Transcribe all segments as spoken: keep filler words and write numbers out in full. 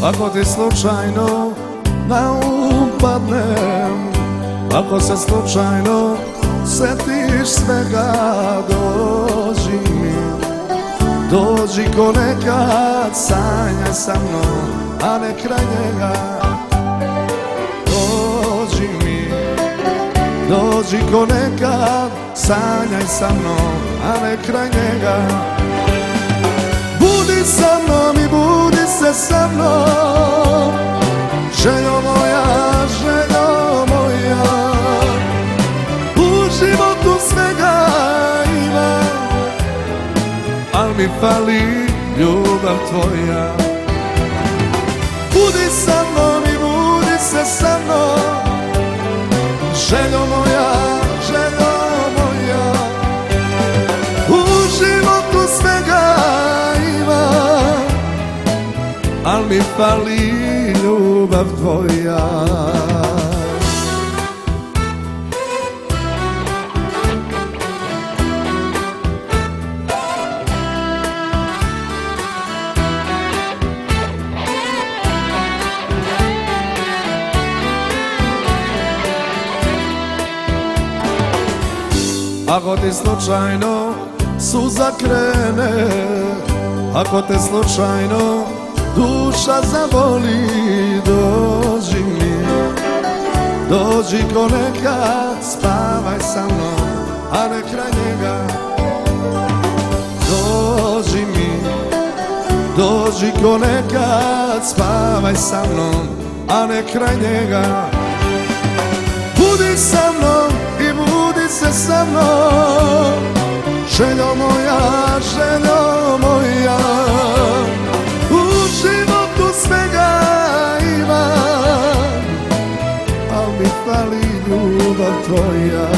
Ako ti slučajno na um padnem, ako se slučajno setiš svega, dođi mi, dođi ko nekad, sanjaj sa mnom, a ne kraj njega. Dođi mi, dođi ko nekad, sanjaj sa mnom, a ne kraj njega. Budi sa mnom i budi se sa mnom, željo moja, željo moja. U životu svega ima, al mi fali ljubav tvoja. Budi sa mnom i budi se sa mnom, željo moja, željo moja. U životu svega ima, al mi fali ljubav tvoja. Ako ti slučajno suza krene, ako te slučajno duša zavoli, dođi mi, dođi ko nekad, spavaj sa mnom, a ne kraj njega. Dođi mi, dođi ko nekad, spavaj sa mnom, a ne kraj njega. Budi sa mnom i budi se sa mnom, željo moja, željo moja. U životu svega ima, al mi fali ljubav tvoja.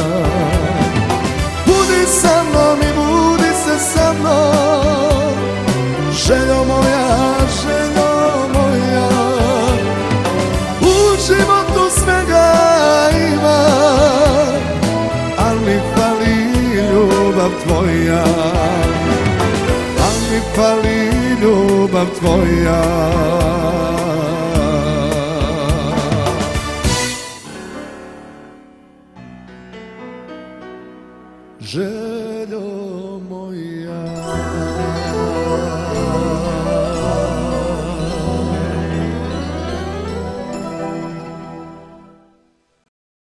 Budi sa mnom i budi se sa mnom, željo moja, željo moja. U životu svega ima, al mi fali ljubav tvoja, al mi fali ljubav tvoja.